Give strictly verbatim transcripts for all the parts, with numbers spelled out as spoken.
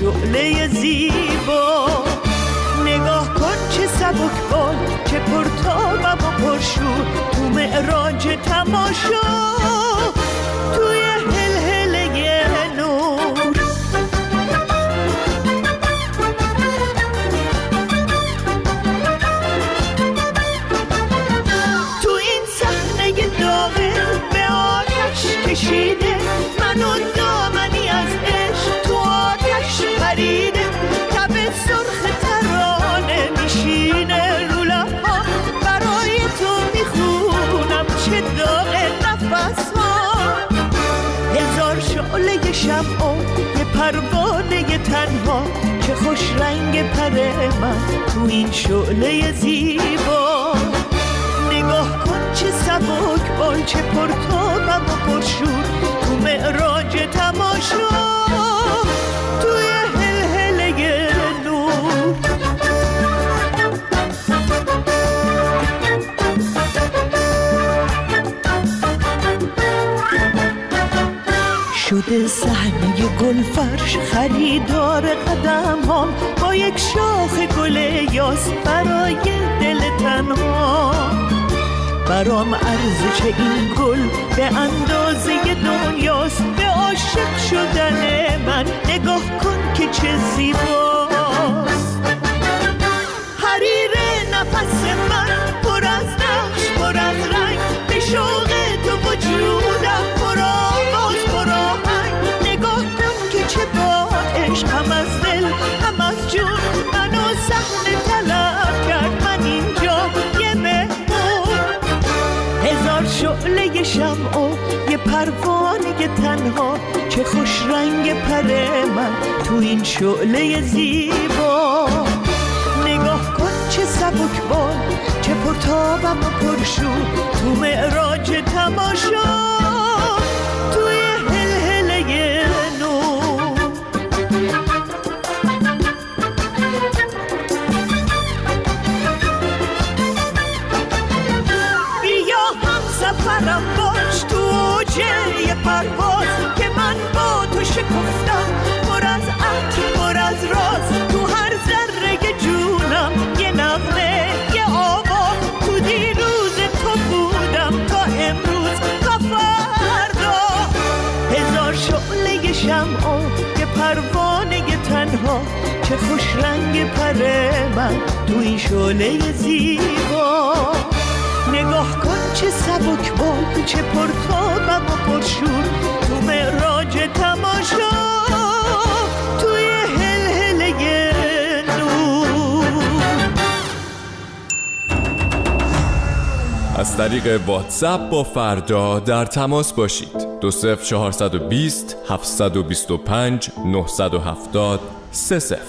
شعله زیبا. نگاه کن چه سبکبال، چه پرتابم و پرشور، تو معراج تماشا، توی هلهله نور. تو این صحنه داغه به آتش کشیده، من و دامنی از عشق تو آتش پریده. تب سرخ ترانه میشینه رو لب‌ها، برای تو میخونم چه داغ نفس ها. هزار شعله شمع و یه پروانه تنها، چه خوش رنگ پر من تو این شعله زیبا. نگاه کن چه سبک بال، چه پرتابم و پرشور، تو معراج تماشا، توی هلهله نور. شده صحنه گلفرش، خریدار قدم هم با یک شاخ گل یاس برای دل تنها. برام ارزش این گل به اندازه دنیاست، به عاشق شدن من نگاه کن که چه زیباست. حریر نفس من پر از نقش، پر از رنگ، به شوق تو وجودم پر آواز، پر آهنگ. نگاه کن که چه با عشق هم از دل هم از جون منو صحنه طلب کرد. من اینجا یه مهمون، هزار شعله شمع و یه پروانه تنها، چه خوش رنگ پر من تو این شعله زیبا. نگاه کن چه سبکبال، چه پرتابم و پرشور، تو معراج تماشا، توی هلهله نور. بیا هم سفرم باش تو اوج یه پرواز، که من با تو شکفتم پر از عطر، پر از راز. تو هر ذره جونم یه نغمه، یه آوا، تو دیروز تو بودم تا امروز تا فردا. هزار شعله شمع و یه پروانه تنها، چه خوش رنگ پر من تو این شعله زیبا. نگاه کن چه سبکبال، چه پرتابم و پرشور، تو معراج تماشا، توی هلهله نور. از طریق واتساپ با فردا در تماس باشید. دو صفر چهارصد و بیست هفتصد و بیست و پنج نهصد و هفتاد سه صفر.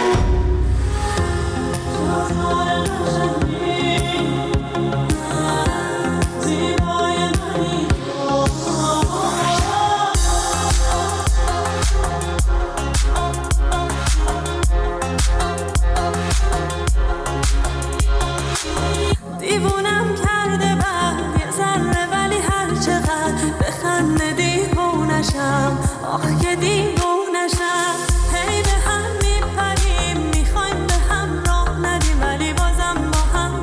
دیوونم کرده بعد یه ذره، ولی هر چقدر بخنده دیوونشم، آخ که دیوونشم. هی به هم میپریم، میخوایم به هم راه ندیم، ولی بازم با هم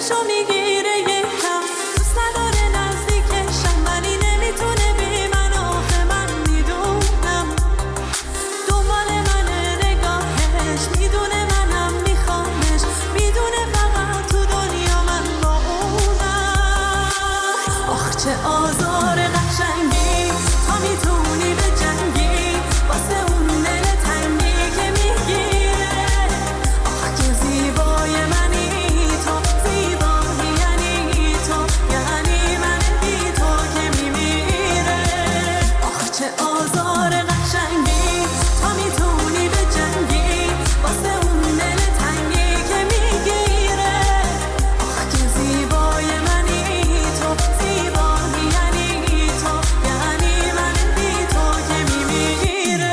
دلشو میگیره یکم، دوست نداره نزدیکشم ولی نمیتونه بی من، آخه من میدونم دنبال منه نگاهش، میدونه منم میخوامش، میدونه فقط تو دنیا من با اونم. آخ چه آزار قشنگی، تا میتونی به جنگی واسه اون دل تنگی که میگیره. آخ که زیبای منی تو، زیبایی یعنی تو، یعنی من بی تو که میمیره. آخ چه آزار قشنگی، تا میتونی به جنگی واسه اون دل تنگی که میگیره. آخ که زیبای منی تو، زیبایی یعنی تو، یعنی من بی تو که میمیره.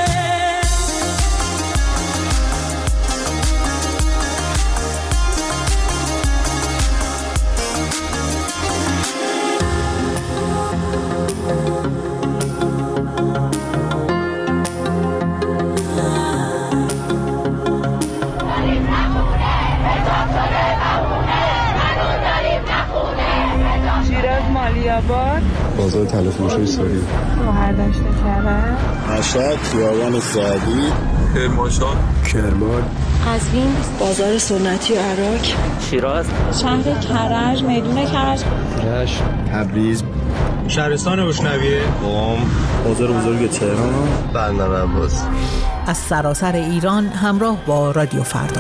شیراز مالیاباد، بازار تلفروشی ساری، شهردشت کرج، مشهد خیابان سعدی، کرمانشاه، کرمان، قزوین، بازار سنتی و عراق، شیراز، شهر کرج، میدون کرج، رشت، تبریز، شهرستان بشنویه، قم، بازار بزرگ تهران، بندر عباس. از سراسر ایران همراه با رادیو فردا.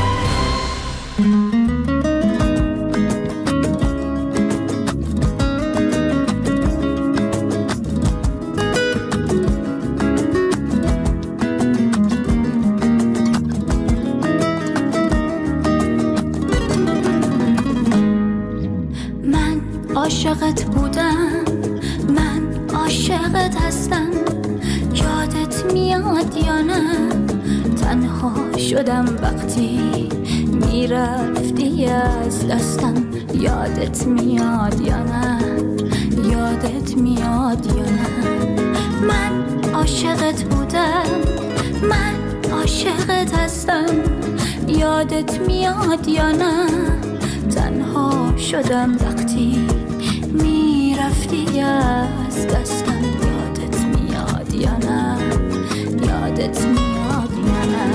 من عاشقت بودم، من عاشقت هستم، یادت میاد یا نه؟ تنها شدم وقتی میرفتی از دستم، یادت میاد یا نه؟ یادت میاد یا نه؟ من عاشقت بودم، من عاشقت هستم، یادت میاد یا نه؟ تنها شدم وقتی میرفتی از دستم، یادت میاد یا نه؟ یادت میاد یا نه؟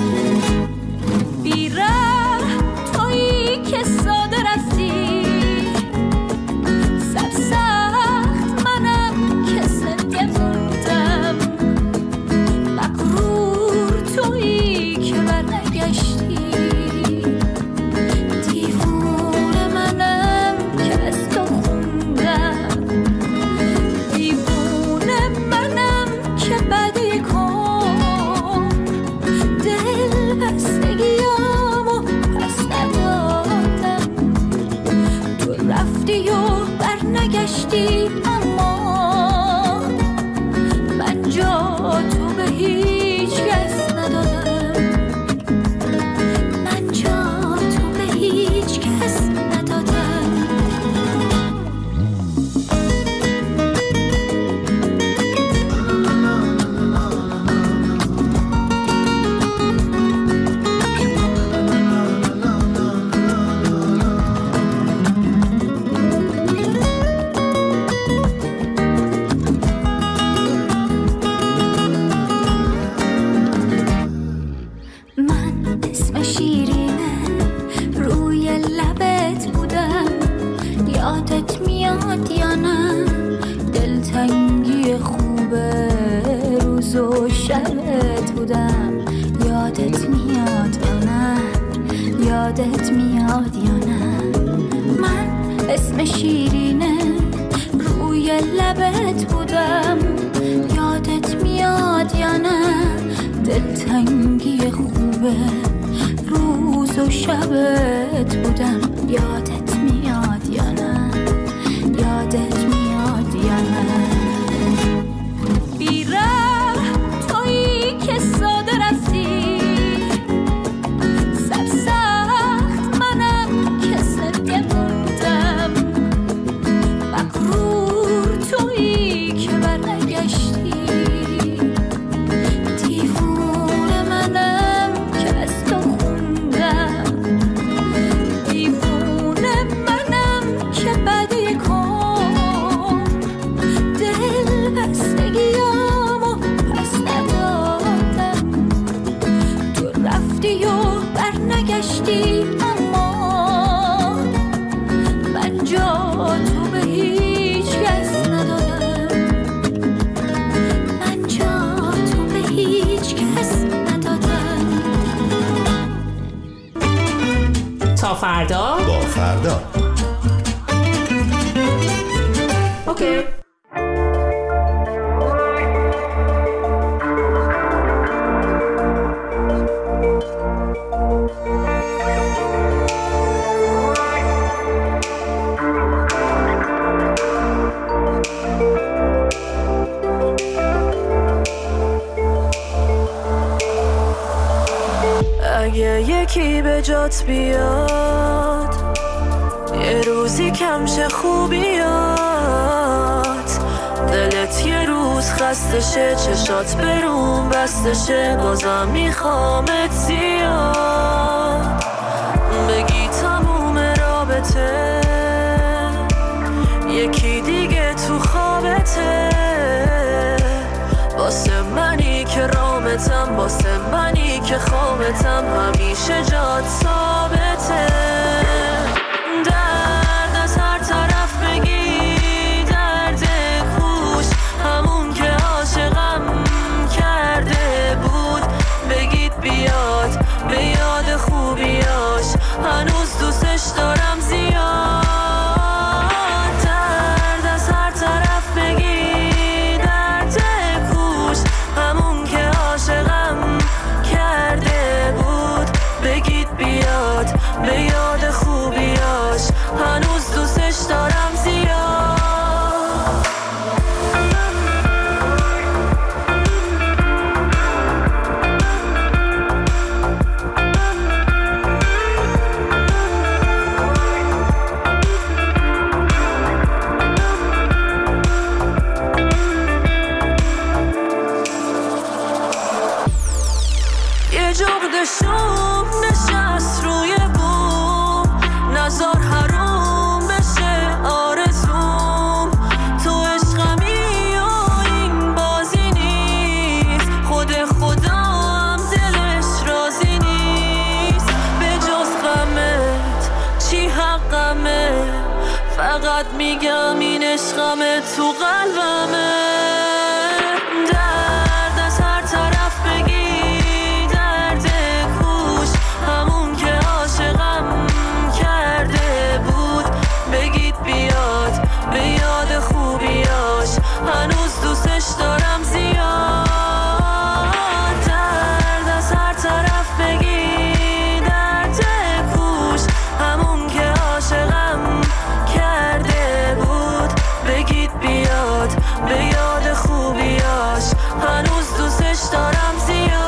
بیره تویی که ساده رفتی، سرسخت منم که سنگه موندم، مغرور تویی که برنگشتی، دیوونه منم که از تو خوندم، دیوونه منم که بدی کن، دل بستگیامو پس ندادم، تو رفتی و برنگشتی، اما من جا تو به هیچ کس ندادم، من جا تو به هیچ کس ندادم. من اسم شیرینه روی لبت بودم، یادت میاد یا نه؟ دلتنگی خوبه روز و شبت بودم، یادت میاد یا نه؟ یادت میاد یا نه؟ من اسم شیرینه روی لبت بودم، یادت میاد یا نه؟ دلتنگی خوبه روز و شبت بودم، یادت میاد یا نه؟ یادت میاد یا نه؟ بیره تویی که ساده رفتی، سرسخت منم که سنگه موندم، مغرور تویی که برنگشتی، دیوونه منم که از تو خوندم، دیوونه رفتی و بر نگشتی، اما من جا تو به هیچ کس ندادم، من جا تو به هیچ کس ندادم. تا فردا با فردا. اوکی. اگه یکی به جات بیاد، یه روزی کمشه خوبیات، دلت یه روز خستشه، چشات برون بستشه، بازم میخوامت زیاد، بگی تموم رابطه یکی دیگه تو خوابته، واسه منی که رامتم، واسه منی که خوابتم، همیشه جات ثابته. درد از هر طرف بگی، درد کوش همون که عاشقم کرده بود، بگید بیاد به یاد خوبیاش، هنوز دوستش دارم زیاد. درد از هر طرف بگی، درد کوش همون که عاشقم کرده بود، بگید بیاد به یاد خوبیاش، هنوز دوستش دارم زیاد. یه جغد شوم نشست روی بوم، نزار حروم بشه آرزوم، تو عشقمی و این بازی نیست، خود خدا هم دلش راضی نیست، به جز غمت چی حقمه، فقط میگم این عشقمه تو قلبمه. درد از هر طرف بگی، درد کوش همون که عاشقم کرده بود، بگید بیاد به یاد خوبیاش، هنوز دوستش دارم زیاد. درد از هر طرف بگی، درد کوش همون که عاشقم کرده بود، بگید بیاد به یاد خوبیاش، هنوز دوستش دارم زیاد.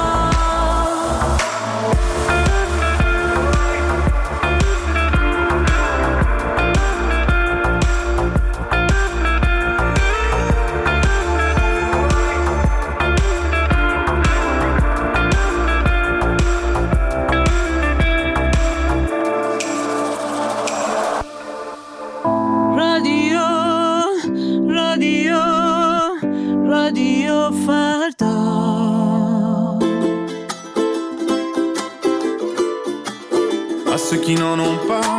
رادیو رادیو رادیو فردا. À ceux qui n'en ont pas,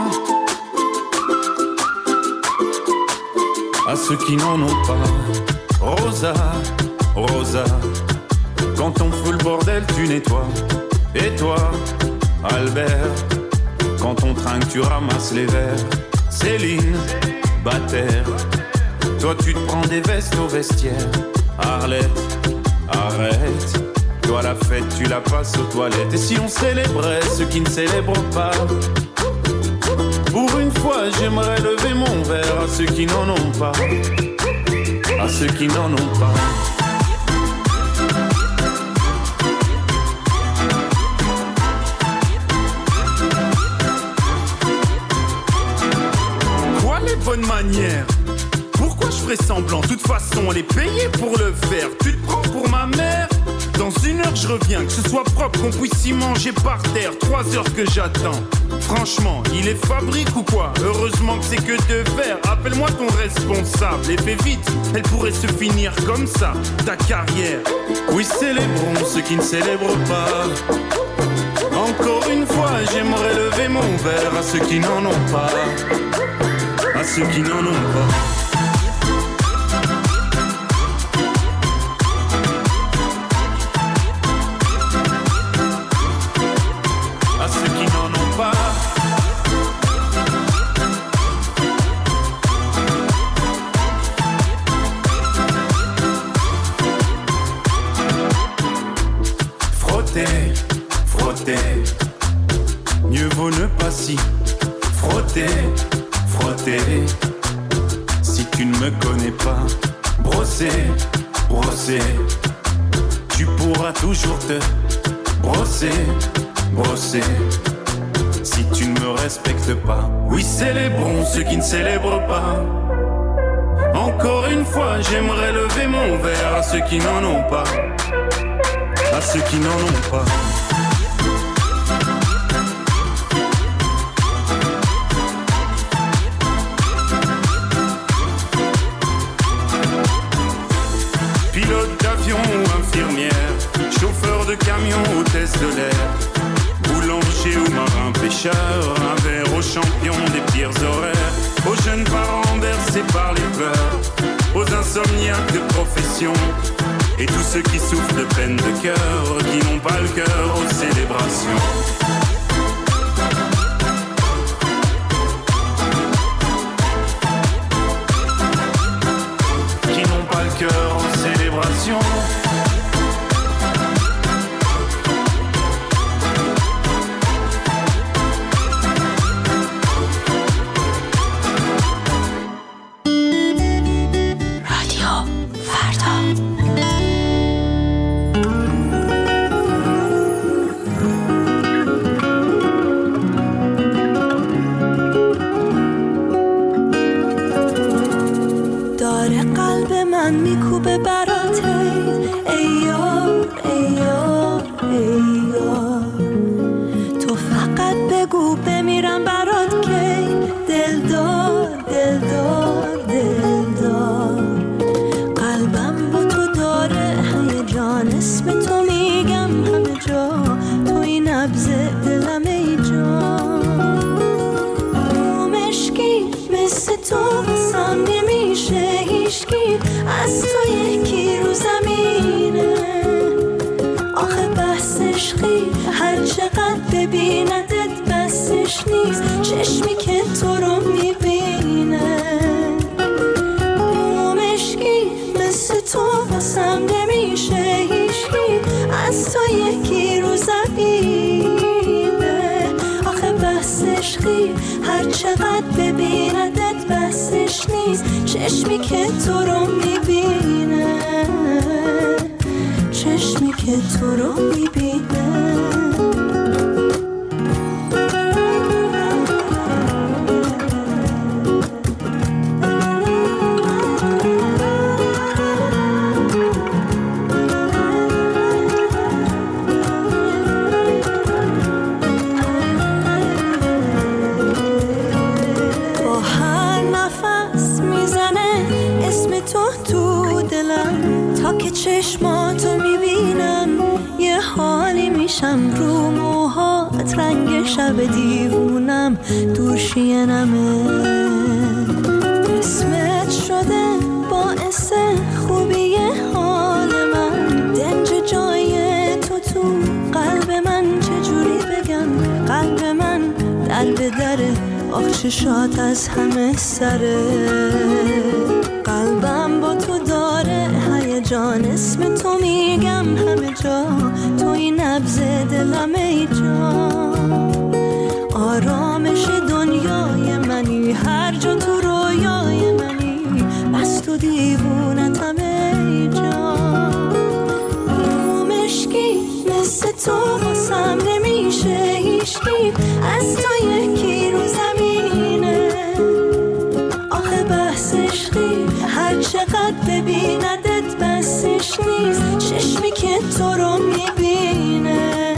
à ceux qui n'en ont pas, Rosa, Rosa, quand on fout le bordel tu nettoies. Et toi, Albert, quand on trinque tu ramasses les verres. Céline, Bataire, toi tu te prends des vestes au vestiaire. Arlette, arrête, toi la fête tu la passes aux toilettes. Et si on célébrait ceux qui ne célèbrent pas, pour une fois j'aimerais lever mon verre à ceux qui n'en ont pas, à ceux qui n'en ont pas. Quoi les bonnes manières? Pourquoi je ferais semblant? De toute façon on est payé pour le faire. Tu te prends pour ma mère? Dans une heure je reviens, que ce soit propre, qu'on puisse y manger par terre. Trois heures que j'attends. Franchement, il est fabrique ou quoi? Heureusement que c'est que de verre. Appelle-moi ton responsable et fais vite, elle pourrait se finir comme ça, ta carrière. Oui, célébrons ceux qui ne célèbrent pas. En Encore une fois, j'aimerais lever mon verre à ceux qui n'en ont pas, à ceux qui n'en ont pas. À ceux qui n'en ont pas. Frotter, frotter, mieux vaut ne pas s'y frotter, frotter. Si tu ne me connais pas, brosser, brosser, tu pourras toujours te brosser, brosser. Si tu ne me respectes pas, oui célébrons ceux qui ne célèbrent pas. Encore une fois, j'aimerais lever mon verre à ceux qui n'en ont pas, à ceux qui n'en ont pas. Pilote d'avion ou infirmière, chauffeur de camion, hôtesse de l'air, boulanger ou marin pêcheur, un verre aux champions des pires horaires, aux jeunes parents bercés par les pleurs, aux insomniaques de profession, et tous ceux qui souffrent de peine de cœur, qui n'ont pas le cœur aux célébrations. Qui n'ont pas le cœur aux célébrations. میکوبه برات ای یار ای یار ای یار، تو فقط بگو بمیرم برات کی، دلدار دلدار دلدار. قلبم با تو داره هیجان، اسم تو میگم همه جا، تو این نبض دلم ای جان. مشکی مثل تو واسم نمیشه هیشکی، از تو یکی رو زمینه. آخه بس عشقی هر چقدر ببیندت بسش نیست، چشمی که تو رو میبینه. مشکی مثل تو واسم نمیشه هیشکی، از تو یکی رو زمینه. آخه بس عشقی هر چقدر ببیندت بسش نیست، چشمی که تو رو میبینه، چشمی که تو رو میبینه. چشماتو میبینم یه حالی میشم، رو موهات رنگ شب دیوونم، دوشینمه. اسمت شده باعث خوبی حال من، دنج جای تو تو قلب من، چجوری بگم قلب من در به دره، آخ چشات از همه سره. قلبم با تو داره هیجان، اسم تو میگم همه جا، تو این نبض دلم ای جان. آرامش دنیای منی، هر جا تو رویای منی، بس تو دیوونتم ای جان. مشکی مثل تو واسم نمیشه هیشکی، از تو یکی رو زمینه. آخه بس عشقی هر چقدر ببیندت بسش نیست، چشمی که تو رو میبینه.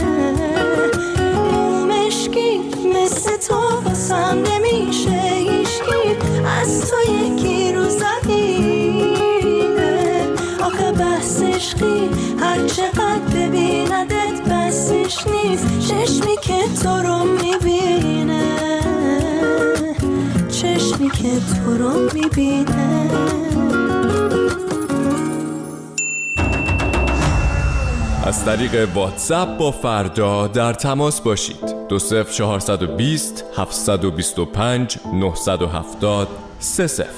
مشکی مثل تو واسم نمیشه هیشکی، از تو یکی رو زمینه. آخه بس عشقی هر چقدر ببیندت بسش چش نیست، چشمی که تو رو میبینه، چشمی که تو رو میبینه. از طریق واتساپ با فردا در تماس باشید. دو صفر چهارصد و بیست هفتصد و بیست و پنج نهصد و هفتاد سه صفر.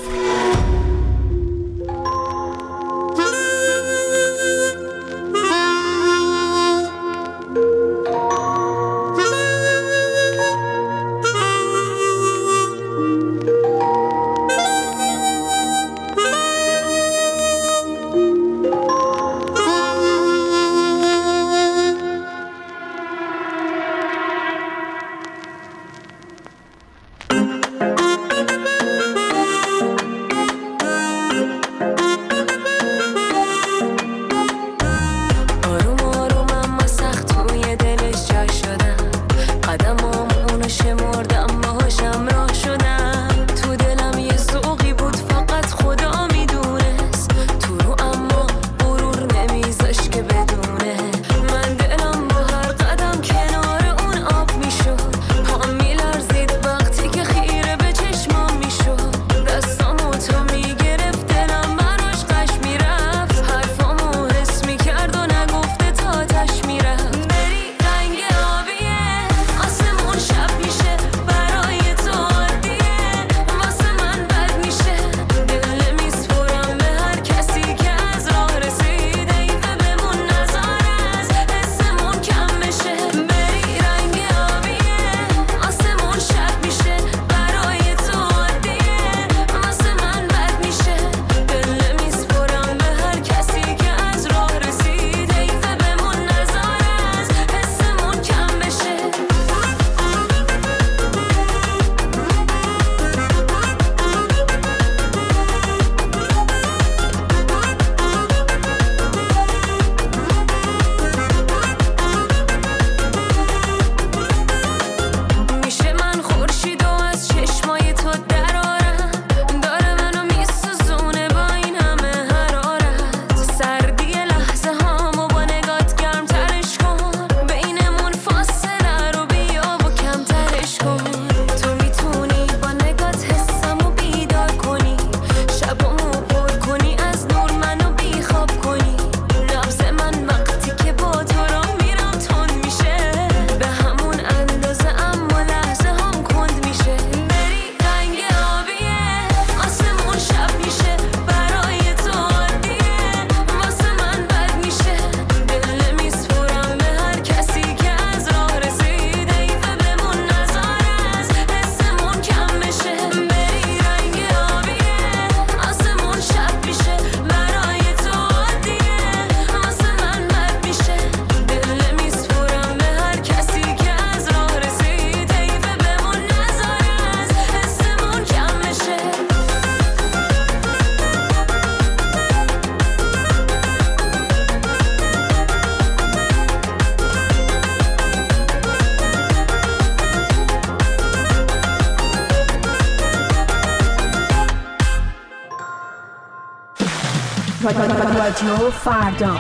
رادیو فردا.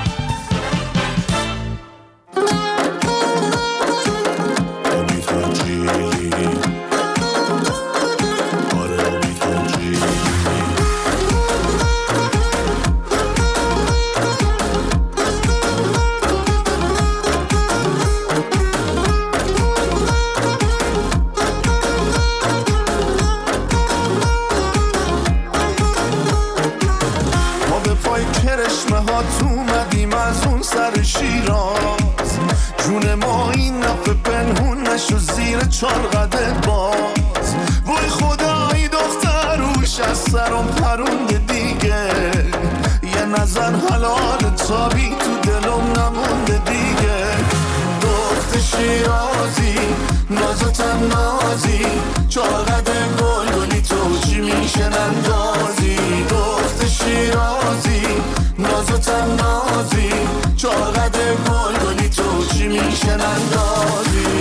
چارقده باز وای خدایی دختر روش از سرم پرونده دیگه یه نظر حلال تابی تو دلم نمونده دیگه دخت شیرازی نازتم نازی چارقده گل گلی تو چی میشه نندازی دخت شیرازی نازتم نازی چارقده گل گلی تو چی میشه نندازی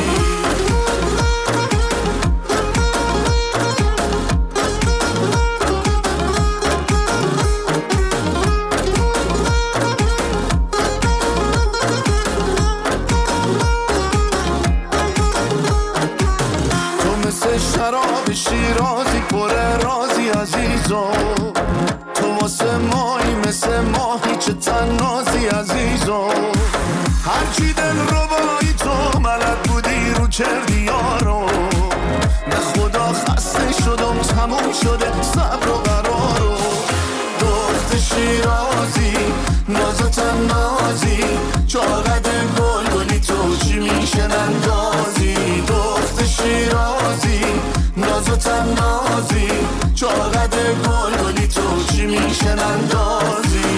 شراب شیرازی پر رازی عزیزو، تو واسه مایی مثل ماهی چه تنازی عزیزو، هرچی دل رو بایی تو ملد بودی رو کردی یارو، به خدا خسته شدم تموم شده صبر و قرارو، دخت شیرازی نازتم نازی چاقد گل گلی تو چی میشن اندازی، دخت شیرازی نازتم نازی چاقد گل گلی تو چی میشن اندازی.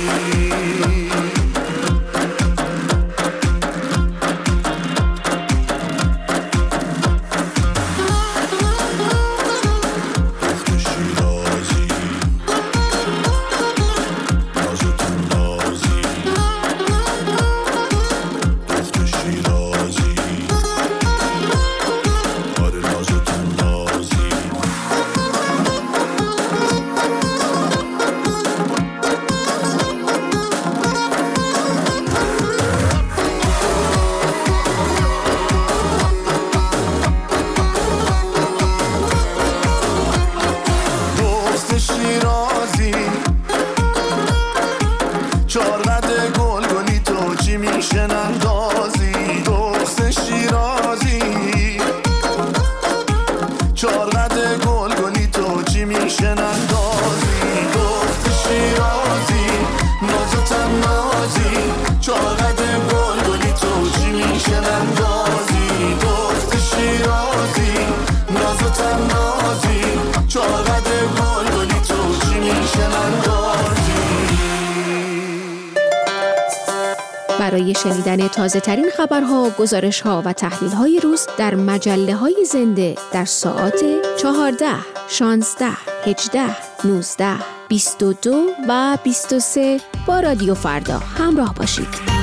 برای شنیدن تازه ترین خبرها، گزارش‌ها و تحلیل‌های روز در مجله‌های زنده در ساعات چهارده، شانزده، هجده، نوزده، بیست و دو و بیست و سه با رادیو فردا همراه باشید.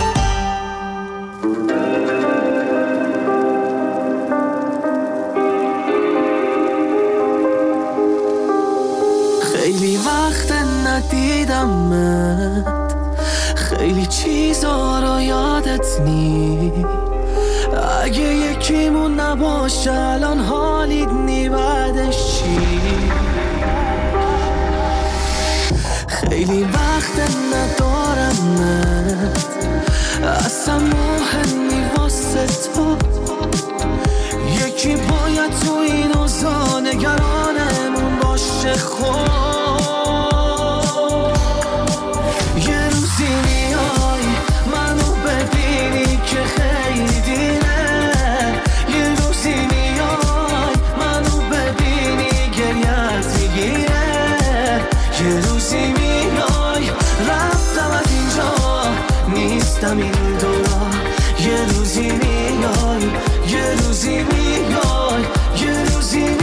خیلی وقت ندیدمت، خیلی چیزا رو یادت نی، اگه یکیمون نباشه الان حالیت نی بعدش چی؟ خیلی وقت ندارمت، اصلا مهمی واسه تو، یکی باید تو این اوضاع نگرانمون باشه. خود یه روزی میای منو ببینی که خیلی دیره، یه روزی میای منو ببینی گریت میگیره، یه روزی میای رفتم از اینجا نیستم این دورا، یه روزی میای یه روزی میای یه روزی میای.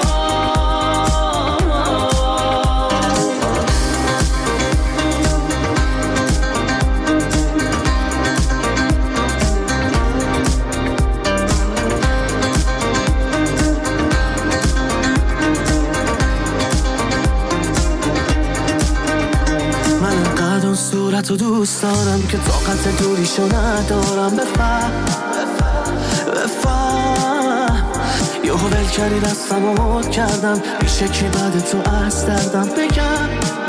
صورتو دوست دارم که طاقت دوریشو ندارم، بفهم بفهم یهو ول کردی دستمو مد کردم، میشه کی بعد تو از دردم بگم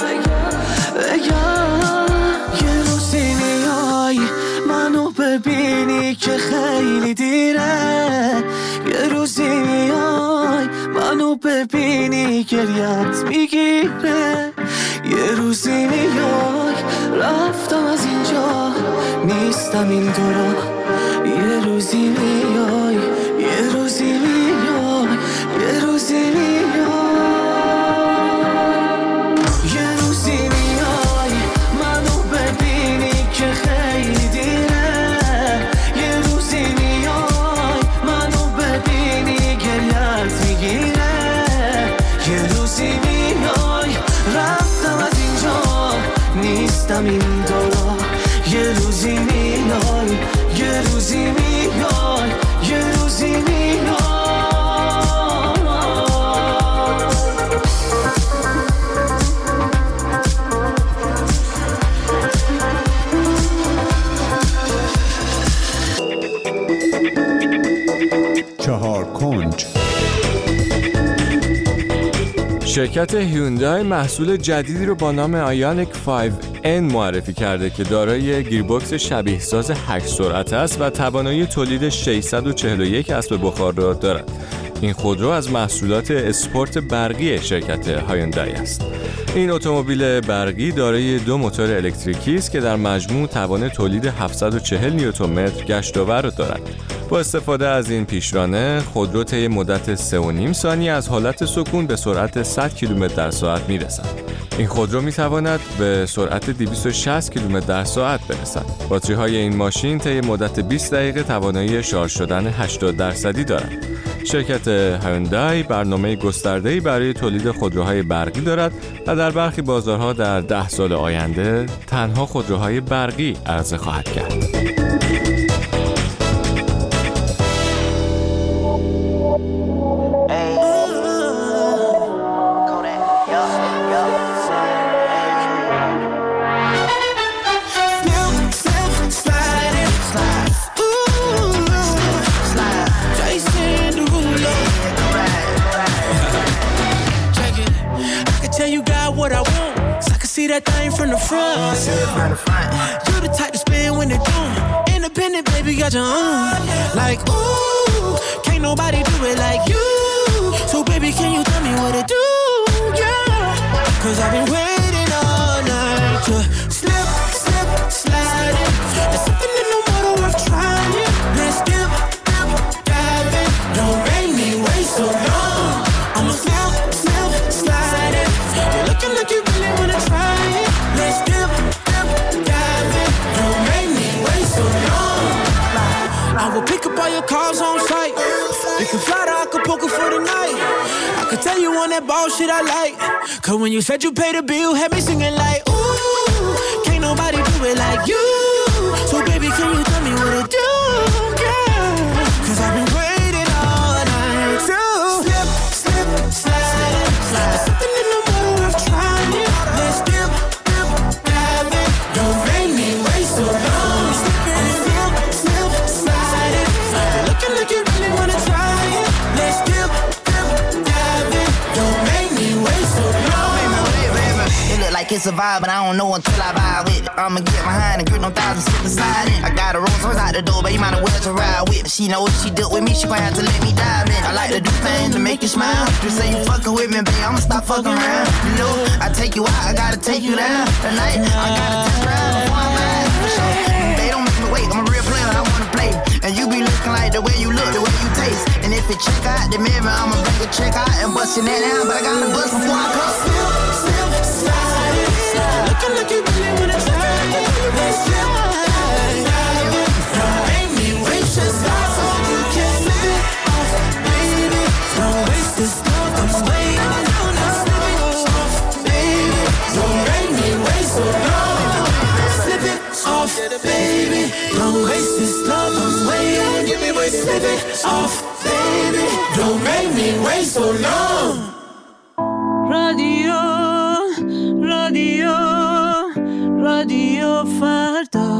بگم. یه روزی میای منو ببینی که خیلی دیره، یه روزی میای منو ببینی گریت میگیره، یه روزی میای رفتم از اینجا نیستم این دورا، یه روزی میای یه روزی میای یه روزی میای یه روزی میای منو ببینی که خیلی دیره، یه روزی میای منو ببینی گریت میگیره، یه روزی میای رفتم از اینجا نیستم این دورا، یه روزی میای یه روزی میای یه روزی میای. چهار کنج شرکت هیوندای محصول جدیدی رو با نام آیونیک پنج ان معرفی کرده که دارای گیربکس شبیه ساز هشت سرعت است و توانایی تولید ششصد و چهل و یک اسب بخار را دارد. این خودرو از محصولات اسپورت برقی شرکت هیوندای است. این اتومبیل برقی دارای دو موتور الکتریکی است که در مجموع توان تولید هفتصد و چهل نیوتن متر گشت‌آور دارد. با استفاده از این پیشرانه، خودرو طی مدت سه و نیم ثانیه از حالت سکون به سرعت صد کیلومتر در ساعت میرسد. این خودرو میتواند به سرعت دویست و شصت کیلومتر در ساعت برسد. باتری های این ماشین طی مدت بیست دقیقه توانایی شارژ شدن هشتاد درصدی دارد. شرکت هیوندای برنامه گسترده‌ای برای تولید خودروهای برقی دارد و در برخی بازارها در ده سال آینده تنها خودروهای برقی عرضه خواهد کرد. See that thing from the front. You the type to spin when they do. Independent, baby, got your own. Like, ooh, can't nobody do it like you. So, baby, can you tell me what to do? Yeah. Cause I've been waiting all night to slip, slip, slide it. There's something in the water worth trying. Let's dip, dip, dive in. Don't make me wait so long. I'ma slip, slip, slide it. You're looking like you really wanna try. Let's dip, dip, dive in. Don't make me wait so long. I will pick up all your cars on sight. We can fly to Acapulco for the night. I could tell you on that ball shit I like. Cause when you said you paid the bill, had me singing like, ooh, can't nobody do it like you. So baby, can you tell me what to do? Yeah. Cause I've been waiting all night to slip, slip, slide. There's something in the water worth trying. Let's dip, dip, dive in. Don't make me wait so long. Slip, slip, slide it. You're looking like you really wanna try it. Let's dip, dip, dive in. Don't make me wait so long. It look like it's a vibe, but I don't know until I vibe with it. I'ma get behind and grip no thousand sit beside it. I got a Rolls Royce out the door, but you might as well to ride with. She know if she dealt with me, she gon' have to let me dive in. I like to do things to make you smile. You say you fucking with me, babe, I'ma stop fucking around. You know, I take you out, I gotta take you down. Tonight, I gotta test drive before I'm mad. They don't make me wait, I'm a real player, I wanna play. And you be looking like the way you look, the way you taste. And if it check out the mirror, I'ma bring a check out and bust your that down. But I gotta bust before I come. Slip, slip, slide it. Looking like you really wanna try it. Let's slide. Don't make me wait just like so you can slip it off, baby. Don't waste this love, I'm waiting on us. Slip it off, baby. Don't make me wait so long. Slip it off, baby. Don't waste this love, I'm waiting. Give me wait, slip it off, baby. Don't make me wait so long. رادیو رادیو رادیو فردا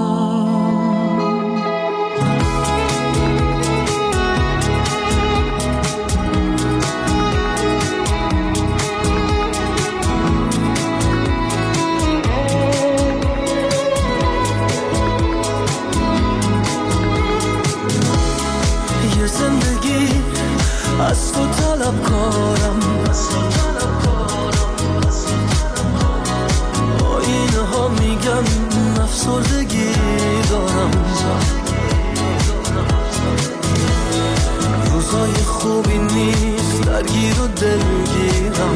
یه زندگی از تو طلب کارم آینه ها میگن افسردگی دارم روزای خوبی نیست درگیر و دلگیرم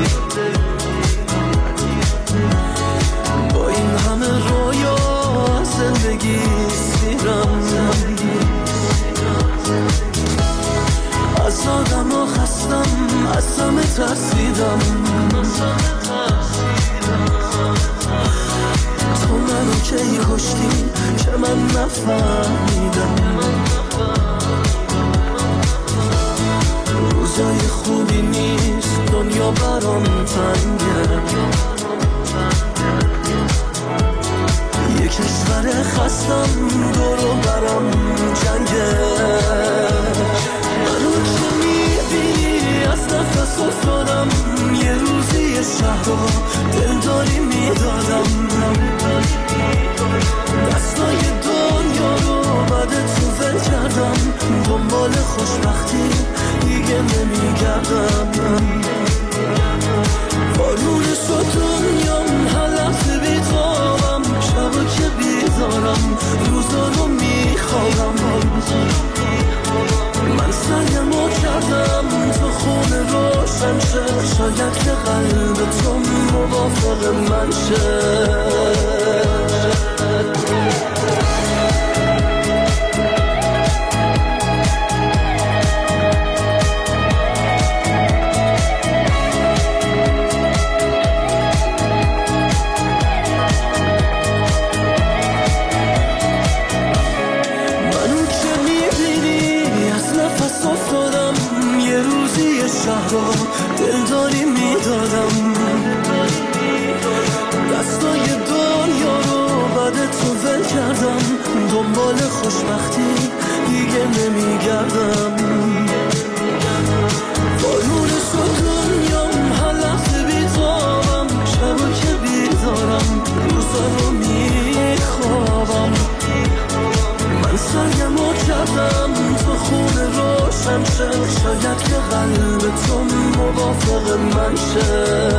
با این همه رویا زندگی سیرم از آدم ها خستم از همه ترسیدم تو منو کی کشتی که من نفهمیدم روزای خوبی نیست دنیا برام تنگه یه کشور خستم دورو برام جنگه منو که میبینی از نفس افتادم یه دنبال خوشبختی دیگه نمیگردم. بارون شد دنیام حلقه بیتابم، شبا که بیدارم روزا رو میخوابم. من سعیمو کردم تو خونه روشن شه، شاید که قلب تو موافق من شه. دلداری میدادم، دستای دنیا رو بعد تو ول کردم، دنبال خوشبختی دیگه نمیگردم. بارون شد دنیام حلقه بیتابم، شبا که بیدارم روزا رو میخوابم. من سعیمو کردم تو خونه روشن شه، شاید که قلب تو موافق من شه.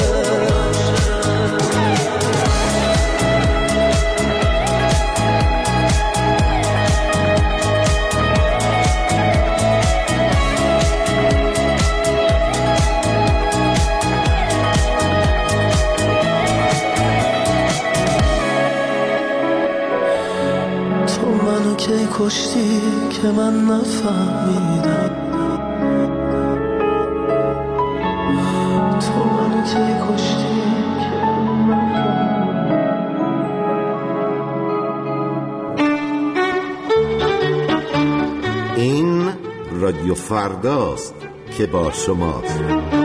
کی کشتی که من نفهمیدم، تو منو کی کشتی که من نفهمیدم. این رادیو فرداست که با شماست.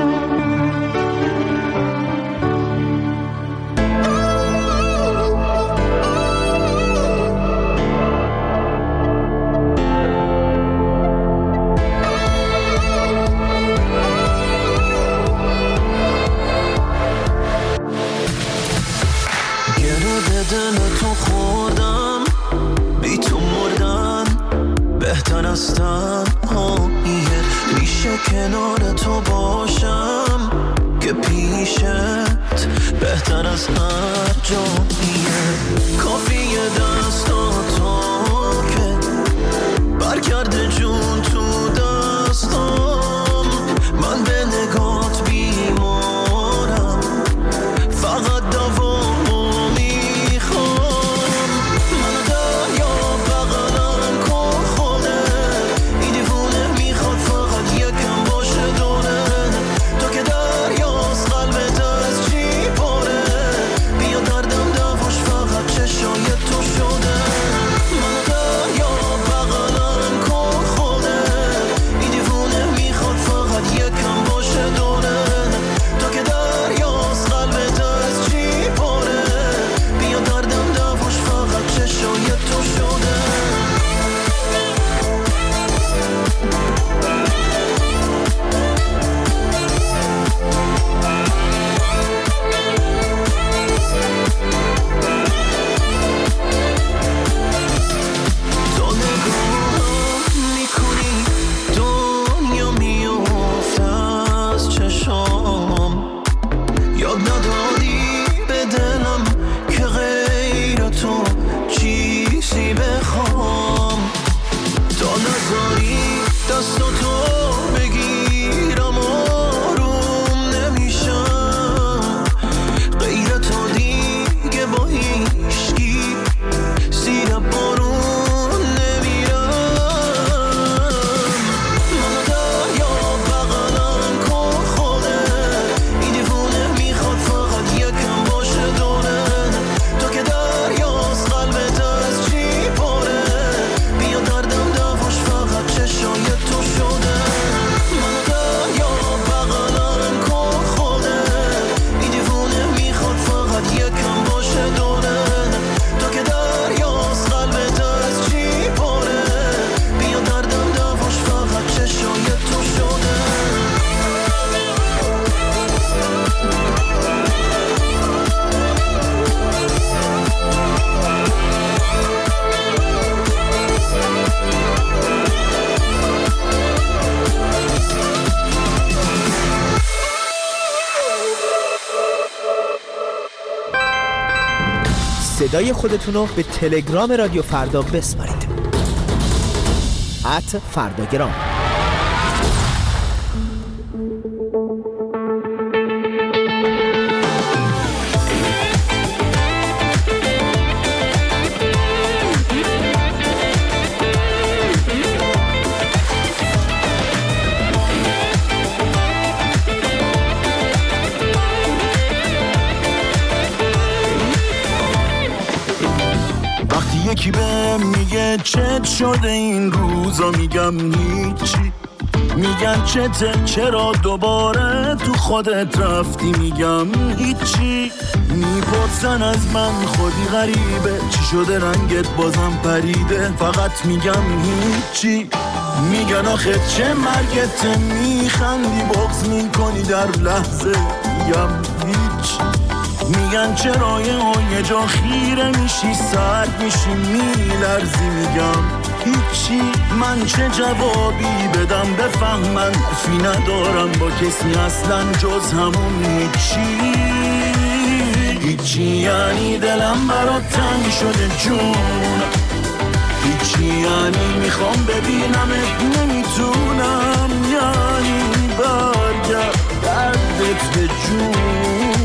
کنار تو باشم که پیشت بهتر از هر جاییه. کافیه دستاتو که برگرده جون تو دستم، من به نگات بیمارم، فقط دوامو میخوام. من دریا بغلم کن خونه، این دیوونه میخواد فقط یکم باشه دونه. تو که دریاست قلبت از چی پاره، بیا دردم دواش فقط چشای تو شده. من دریا بغلم کن صدای خودتون رو به تلگرام رادیو فردا بسپارید. ات فرداگرام. یکی به میگه چت شده این روزا، میگم هیچی. میگن چته، چرا دوباره تو خودت رفتی، میگم هیچی. میپرسن از من خودی غریبه، چی شده رنگت بازم پریده، فقط میگم هیچی. میگن آخه چه مرگته، میخندی بغض میکنی در لحظه، میگم هیچ. میگن چرا یه جا خیره میشی، سرد میشی، میلرزی، میگم هیچی. من چه جوابی بدم بفهمن، فی ندارم با کسی اصلا جز همون هیچی. هیچی یعنی دلم برات تنگ شده جون، هیچی یعنی میخوام ببینمت نمیتونم، یعنی برگرد دردت به جون.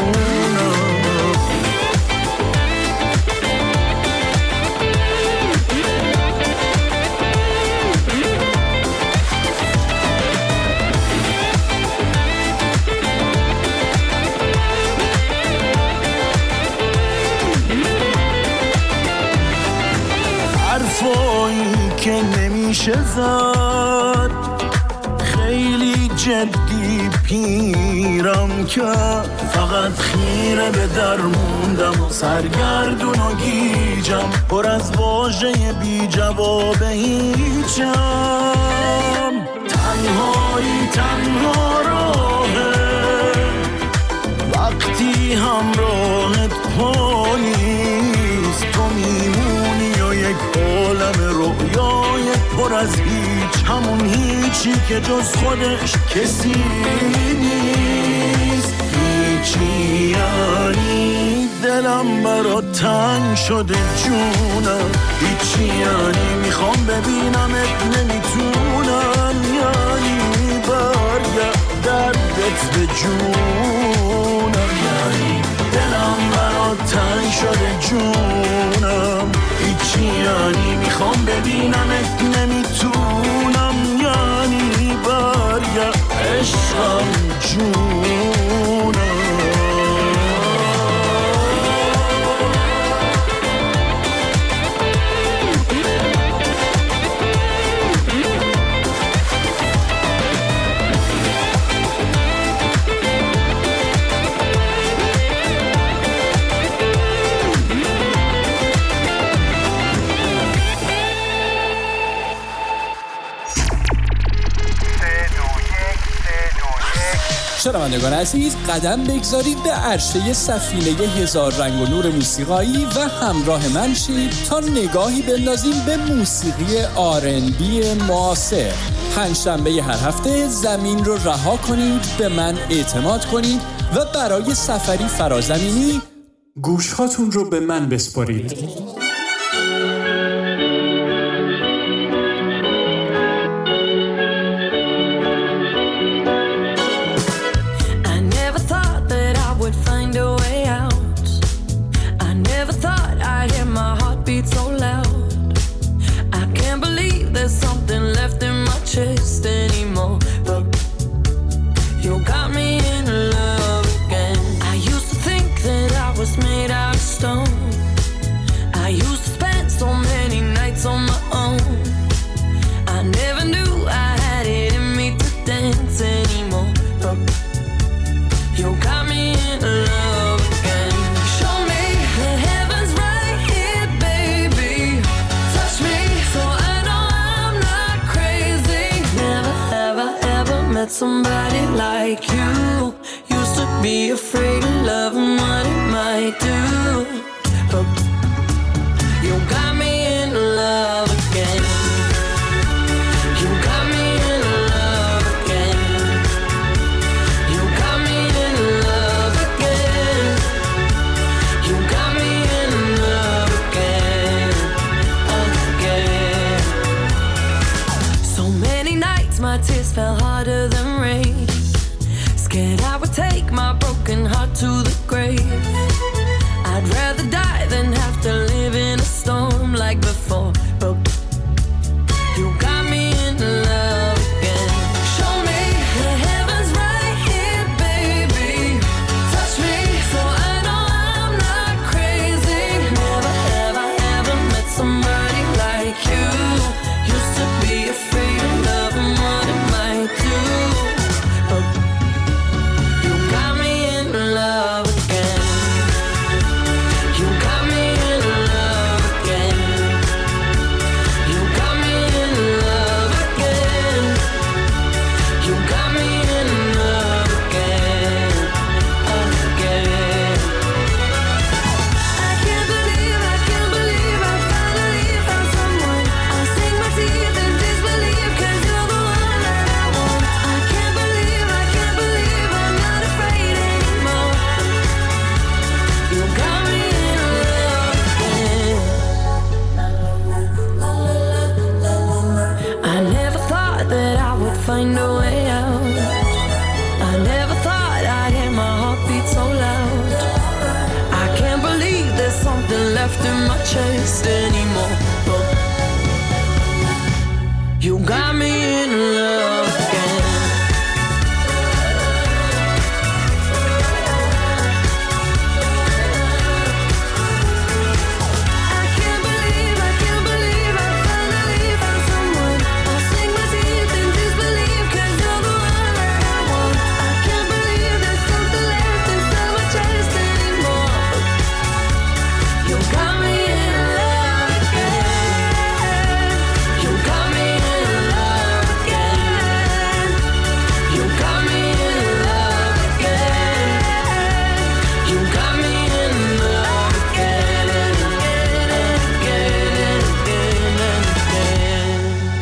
حرفایی که نمیشه زد، خیلی جدی پیرم کرد، فقط خیره به در موندم و سرگردون و گیجم، پر از واژه بی جواب هیچم. تنهایی تنها راهه وقتی همراهت پا نیست، تو میمونی و یک عالم رویای پر از هیچ، همون هیچی که جز خودش کسی نیست. هیچی یعنی دلم برات تنگ شده جونم، هیچی یعنی میخوام ببینمت نمیتونم، یعنی برگرد دردت به جونم، یعنی دلم برات تنگ شده جونم، هیچی یعنی میخوام ببینمت نمیتونم، یعنی برگرد عشقم جونم. شنوندگان عزیز، قدم بگذارید به عرشه سفینه هزار رنگ و نور موسیقایی و همراه من شید تا نگاهی بندازیم به موسیقی آر ان بی معاصر. پنجشنبه هر هفته زمین رو رها کنید، به من اعتماد کنید و برای سفری فرازمینی گوشهاتون رو به من بسپارید. Chest anymore, but you got me in love again. I used to think that I was made out of stone. I used to spend so many nights on my own. I never knew I had it in me to dance anymore, but you got me in love again. Show me that heaven's right here, baby. Touch me so I know I'm not crazy. Never have I ever met somebody like you. Used to be afraid of love and what it might do, but you got me in love again. You got me in love again. You got me in love again. You got me in love. nights my tears fell harder than rain. Scared I would take my broken heart to the grave. I'd rather die than have to live in a storm like before. But you got me in love again. Show me the heavens right here, baby. Touch me so I know I'm not crazy. Never have I ever met somebody like you. Used to be afraid of love and what it might do. But you got me in love again. You got me in love again. You got me in love again. You got me in love again, again. I can't believe, I can't believe I finally found someone. I'll sink my teeth in disbelief 'cause you're the one that I want. I can't believe, I can't believe I'm not afraid anymore. You got me in love again. I never thought that I would find a way out. I never thought I'd hear my heartbeat so loud. I can't believe there's something left in my chest anymore. But you got me in love again. I can't believe, I can't believe I finally found someone. I'll sink my teeth in disbelief 'cause you're the one that I want. I can't believe there's something left inside my chest anymore. You got me in love again. You got me in love again. You got me in love again. You got me in love again and again and again and again and again.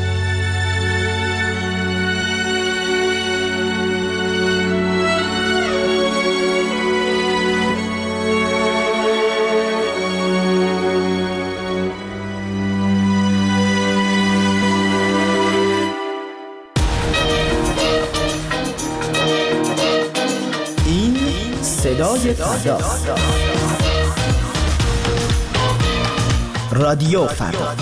این صدای فرداست. رادیو فردا.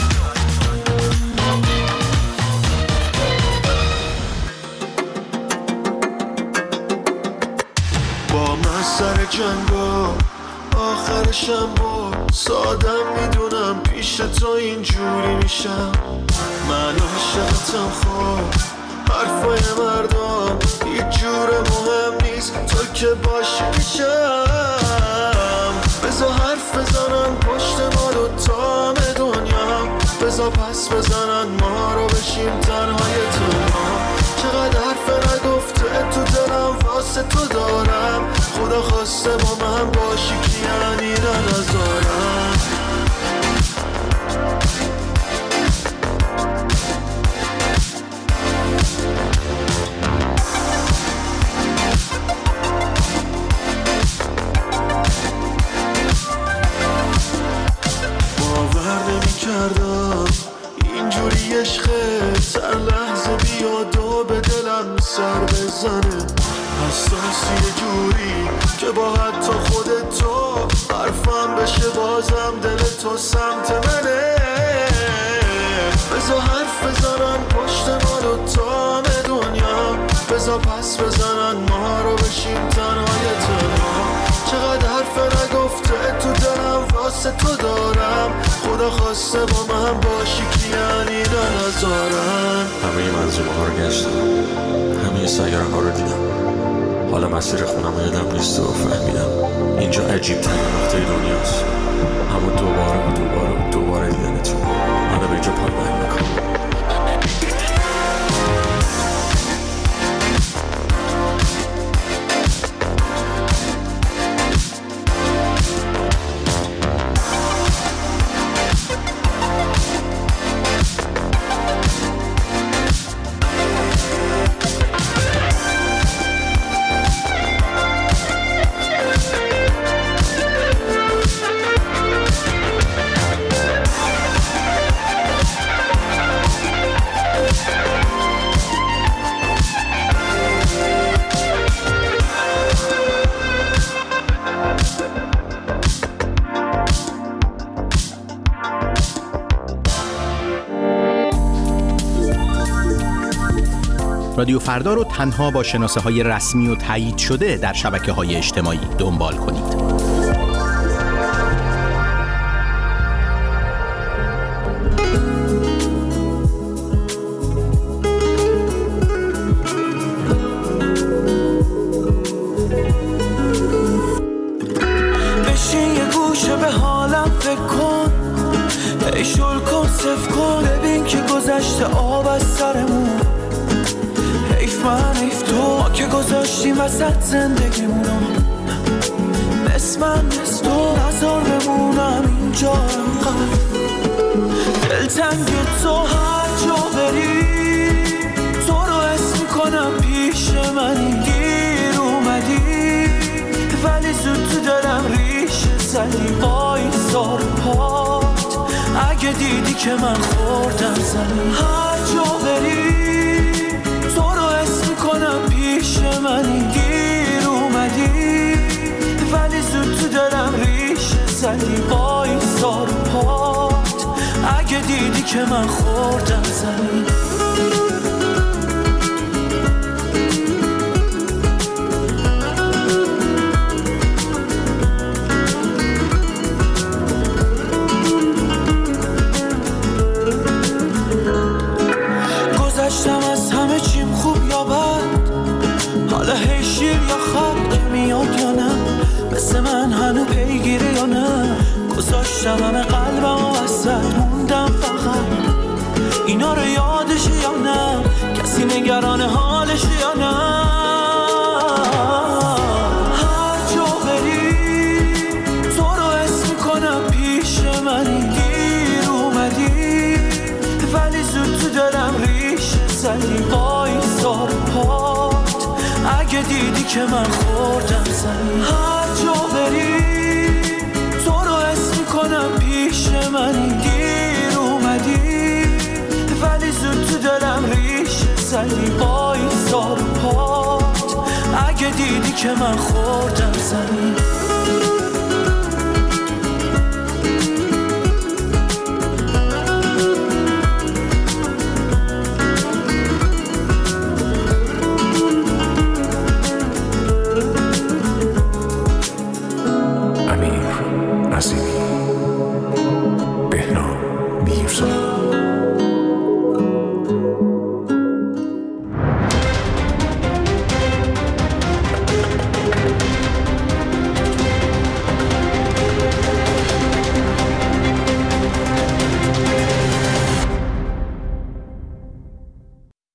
با من سر جنگا آخرشم با سادم میدونم پیش تو اینجوری میشم. من عاشقتم خب حرفای مردم هیچ جور مهم نیست تو که باشی میشم. بذار حرف بزنن پشت ما دو تام دنیا. بذار پس بزنن ما رو بشیم تنهای تنها. چقدر حرف نگفته تو دلم واسه تو دارم. خدا خواسته با من باشی که یعنی ننظارم. باور نمی کردم اینجوری عشقت هر لحظه بیاد و به دلم سر بزنه. حساسی جوری که با حتی خودت تو حرفم بشه بازم دل تو سمت منه. بذار حرف بزنن پشت ما دو تام دنیا. بذار پس بزنن ما رو بشیم تنهای تنها. چقدر حرف نگفته تو دلم واسه تو دارم. خدا خواسته با من باشی که یعنی ننظارم. همه منظومه ها رو گشتم، همه سیاره ها رو دیدم. حالا مسیر خونم یادم نیست و فهمیدم اینجا عجیب ترین نقطه دنیاست. همون دوباره و دوباره و دوباره دیدن تو منو به اینجا پایبند میکنم. رادیو فردا رو تنها با شناسه های رسمی و تایید شده در شبکه های اجتماعی دنبال کنید. آب از سرمون حیف من حیف تو ما که گذاشتیم وسط زندگیمونو مثل من مثل تو نزار بمونم اینجا انقدر دلتنگ تو هر جا بری تو رو اسم میکنم پیش منی گیر اومدی ولی زود تو دلم ریشه زدی بایسار پات اگه دیدی که من خوردم زمین هر جا بری تو رو اسم میکنم پیش منی گیر اومدی ولی زود تو دلم ریشه زدی بایسار پات اگه دیدی که من خوردم زمین گذشتم از همه چیم خوب یا بد حالا هی شیر یا خط میاد یا نه مثل من هنو پیگیره یا نه گذاشتم همه قلبم و وسط موندم فقط اینا رو یادش یا نه کسی نگران حالش یا نه هر جا بری تو رو اسم میکنم پیش منی گیر اومدی ولی زود تو دلم ریشه زدی بایسار پات اگه دیدی که من خوردم زمین هر جا بری تو رو اسم میکنم پیش منی گیر اومدی ولی زود تو دلم ریشه زدی بایسار پات اگه دیدی که من خوردم زمین